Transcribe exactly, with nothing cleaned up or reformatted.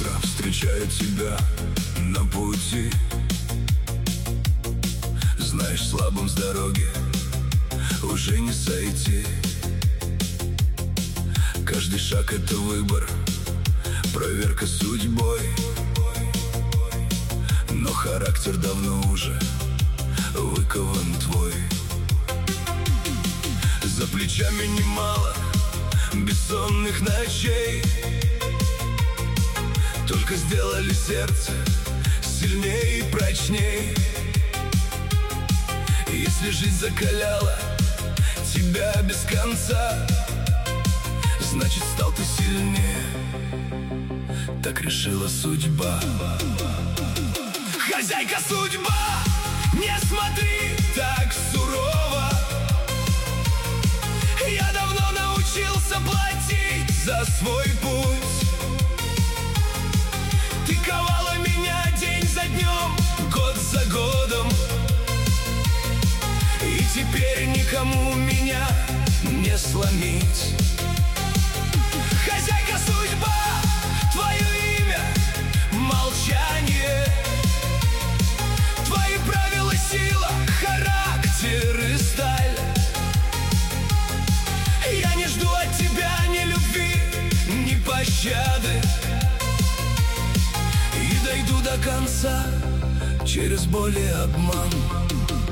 утро встречает тебя на пути. Знаешь, слабым с дороги уже не сойти. Каждый шаг — это выбор, проверка судьбой. Но характер давно уже выкован твой. За плечами немало бессонных ночей, только сделали сердце сильнее и прочней. Если жизнь закаляла тебя без конца, значит, стал ты сильнее, так решила судьба. Хозяйка судьба, не смотри так сурово. Я давно научился платить за свой путь. Ты ковала меня день за днем, год за годом, и теперь никому меня не сломить. Хозяйка судьба, твое имя — молчание. Твои правила — сила, характер и сталь. Я не жду от тебя ни любви, ни пощады, и дойду до конца через боль и обман.